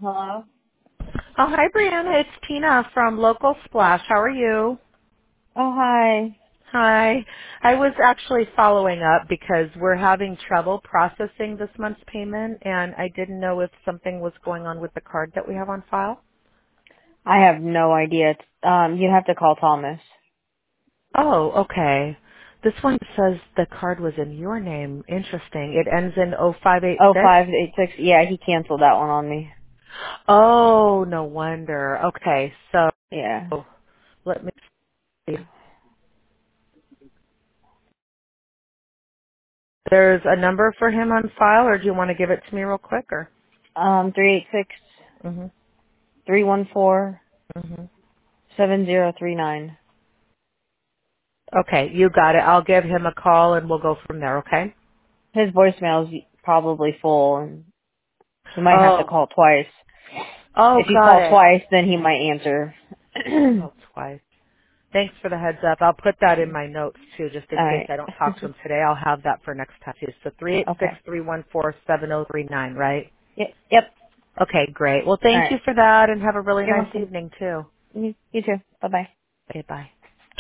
Hello? Oh, hi, Brianna. It's Tina from Local Splash. How are you? Oh, hi. Hi. I was actually following up because we're having trouble processing this month's payment, and I didn't know if something was going on with the card that we have on file. I have no idea. You'd have to call Thomas. Oh, okay. This one says the card was in your name. Interesting. It ends in Oh, 0586. 586. Yeah, he canceled that one on me. Oh, no wonder. Okay, so Yeah. let me see. There's a number for him on file, or do you want to give it to me real quick, or? 386 Mhm. 314 Mhm. 7039. Okay, you got it. I'll give him a call and we'll go from there, okay? His voicemail's probably full, and he might have to Oh. call twice. Oh, If you got call it. twice, then he might answer. Oh, twice. Thanks for the heads up. I'll put that in my notes too, just in case Alright. I don't talk to him today. I'll have that for next time too. So three eight six Okay. 314 right? Yep. Okay, great. Well, thank you Alright. for that and have a really You're nice welcome. evening too. You too. Bye-bye. Okay, bye.